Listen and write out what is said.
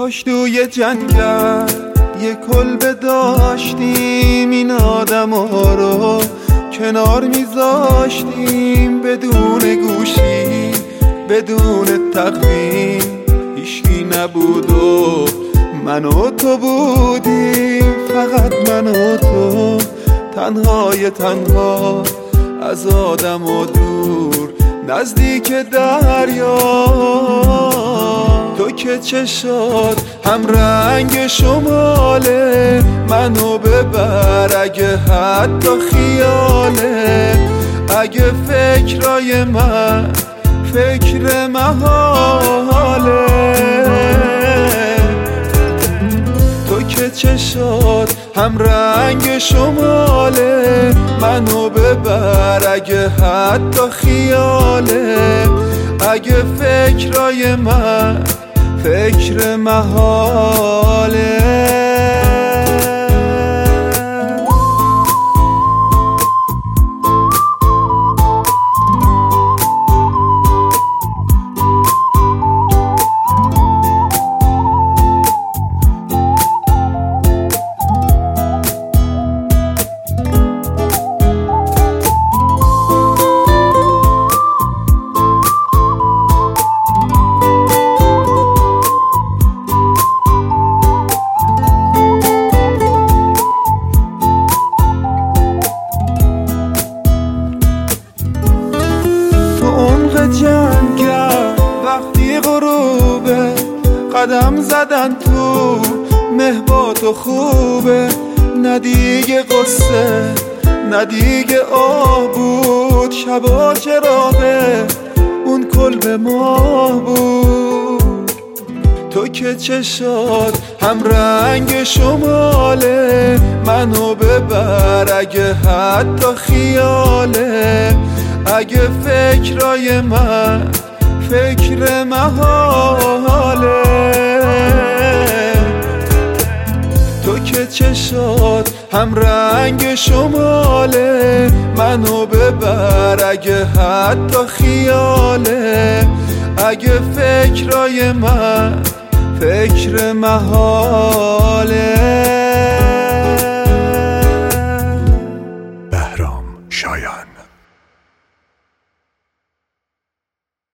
کاش توی جنگل یه کلبه داشتیم، این آدم ها رو کنار میذاشتیم، بدون گوشی بدون تقویم، هیچکی نبود و من و تو بودیم، فقط من و تو، تنهای تنها از آدم و دور نزدیک دریا. تو که چشات هم رنگ شماله، منو ببر اگه حتی خیاله، اگه فکرای من فکر محاله. تو که چشات هم رنگ شماله، منو ببر اگه حتی خیاله، اگه فکرای من فکر محاله. جنگل وقتی غروبه، قدم زدن تو مهبات و خوبه، نه دیگه قصه نه دیگه آه بود، شبا چراغه اون کلب ما بود. تو که چشات هم رنگ شماله، منو ببر اگه حتی خیاله، اگه فکرای من فکر محاله. تو که چشات هم رنگ شماله، منو ببر اگه حتی خیاله، اگه فکرای من فکر محاله.